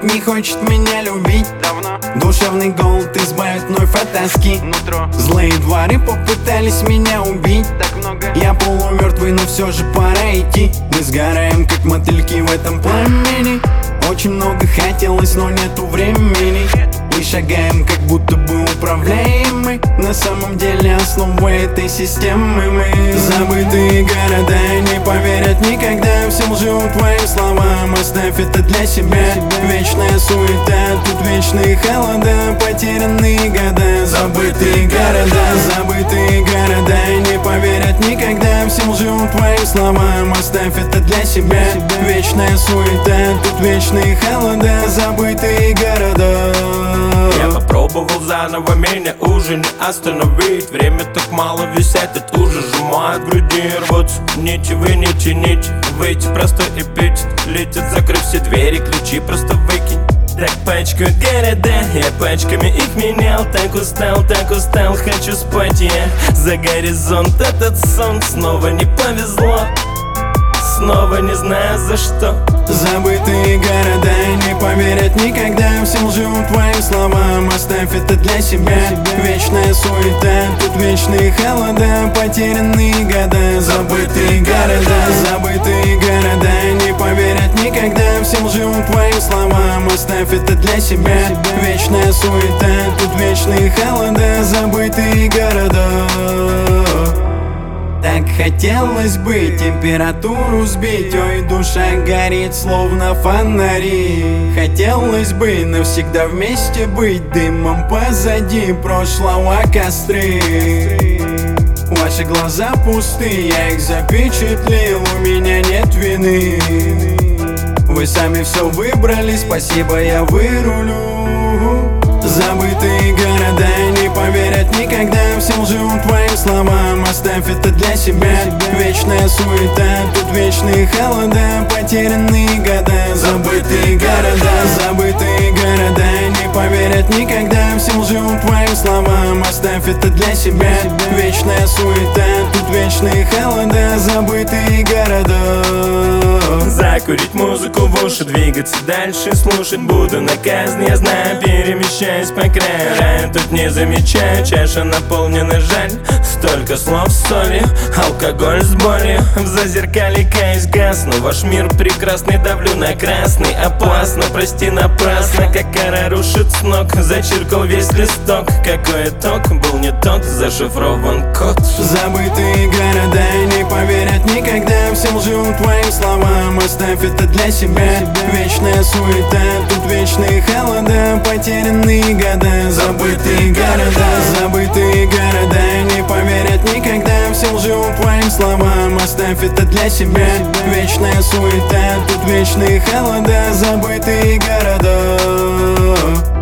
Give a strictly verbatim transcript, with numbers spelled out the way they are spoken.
не хочет меня любить давно. Душевный голод избавит вновь от тоски. Нутро. Злые дворы попытались меня убить. Так много. Я полумертвый, но все же пора идти. Мы сгораем, как мотыльки в этом пламени. Очень много хотелось, но нету времени. И шагаем, как будто бы управляем мы. На самом деле основа этой системы мы. Забытые города не поверят никогда всем лживым твоим словам. Оставь это для себя. Вечная суета, тут вечные холода, потерянные года. Забытые города, забытые города не поверят никогда всем лживым твоим словам. Оставь это для себя. Вечная суета, тут вечные холода, забытые города. Я попробовал заново, меня уже не остановить. Время так мало висит, этот ужас сжимает груди. Рвутся нити, вы не тяните, выйти просто и пить. Летят, закрыв все двери, ключи просто выкинь. Так пачкают города, я пачками их менял. Так устал, так устал, хочу спать я. За горизонт этот сон, снова не повезло. Снова не знаю за что. Забытые города не поверят никогда всем лживым твоим словам. Оставь это для себя. Вечная суета, тут вечные холода, потерянные года. Забытые города, забытые города не поверят никогда всем лживым твоим словам. Оставь это для себя. Вечная суета, тут вечные холода, забытые города. Так хотелось бы температуру сбить, ой, душа горит словно фонари. Хотелось бы навсегда вместе быть, дымом позади прошлого костры. Ваши глаза пусты, я их запечатлел, у меня нет вины. Вы сами все выбрали, спасибо, я вырулю. Забытые города не поверят никогда всем лживым твоим словам. Оставь это для себя. Вечная суета, тут вечные холода, потерянные года. Забытые города, забытые города не поверят никогда всем лживым твоим словам. Оставь это для себя. Вечная суета, тут вечные холода, забытые города. Закурить музыку в уши, двигаться дальше, слушать буду наказан, я знаю, перемещаюсь по краю. Рай тут не замечаю, чаша наполнена, жаль. Столько слов с солью, алкоголь с болью. В зазеркале каюсь, гасну, ваш мир прекрасный, давлю на красный. Опасно, прости напрасно, как кора рушит с ног. Зачеркал весь листок, какой итог был не тот, зашифрован код. Забытые города не поверят никогда всем лживым твоим словам. Оставь это для себя. Вечная суета, тут вечные холода, потерянные года. Забытые города, забытые города не поверят никогда всем лживым твоим словам. Оставь это для себя. Вечная суета, тут вечные холода, забытые города.